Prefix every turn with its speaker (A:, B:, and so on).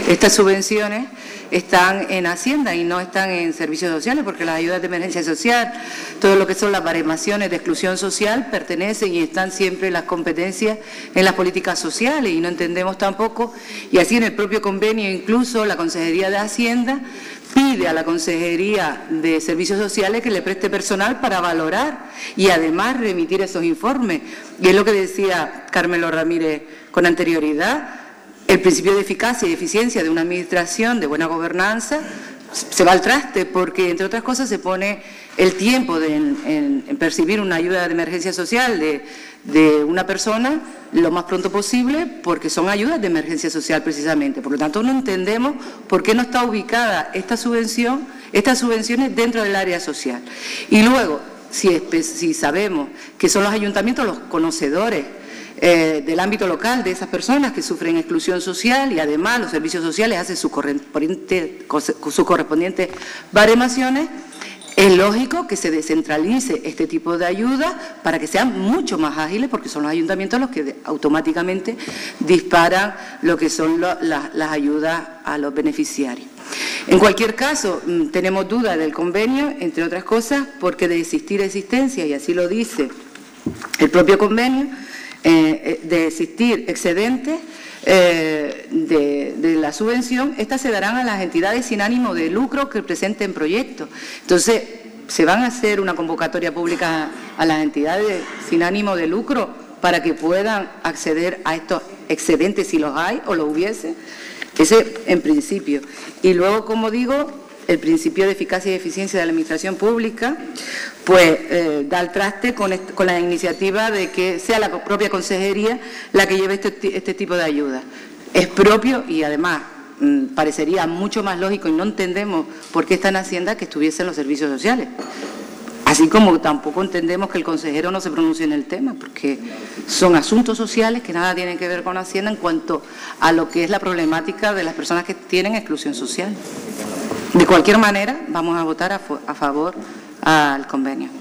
A: estas subvenciones están en Hacienda y no están en servicios sociales, porque las ayudas de emergencia social, todo lo que son las baremaciones de exclusión social, pertenecen y están siempre en las competencias en las políticas sociales, y no entendemos tampoco, y así en el propio convenio incluso la Consejería de Hacienda pide a la Consejería de Servicios Sociales que le preste personal para valorar y además remitir esos informes. Y es lo que decía Carmelo Ramírez con anterioridad, el principio de eficacia y eficiencia de una administración de buena gobernanza se va al traste porque, entre otras cosas, se pone el tiempo en percibir una ayuda de emergencia social de una persona lo más pronto posible, porque son ayudas de emergencia social precisamente. Por lo tanto, no entendemos por qué no está ubicada estas subvenciones dentro del área social. Y luego, si sabemos que son los ayuntamientos los conocedores del ámbito local de esas personas que sufren exclusión social, y además los servicios sociales hacen sus correspondientes baremaciones, es lógico que se descentralice este tipo de ayudas para que sean mucho más ágiles, porque son los ayuntamientos los que automáticamente disparan lo que son las ayudas a los beneficiarios. En cualquier caso, tenemos dudas del convenio, entre otras cosas, porque de existir existencia, y así lo dice el propio convenio, de existir excedentes de la subvención, estas se darán a las entidades sin ánimo de lucro que presenten proyectos. Entonces, ¿se van a hacer una convocatoria pública a las entidades sin ánimo de lucro para que puedan acceder a estos excedentes si los hay o los hubiese? Ese en principio. Y luego, como digo, el principio de eficacia y eficiencia de la administración pública, pues da al traste con la iniciativa de que sea la propia consejería la que lleve este tipo de ayudas. Es propio y además parecería mucho más lógico, y no entendemos por qué está en Hacienda, que estuviesen los servicios sociales. Así como tampoco entendemos que el consejero no se pronuncie en el tema, porque son asuntos sociales que nada tienen que ver con Hacienda en cuanto a lo que es la problemática de las personas que tienen exclusión social. De cualquier manera, vamos a votar a favor al convenio.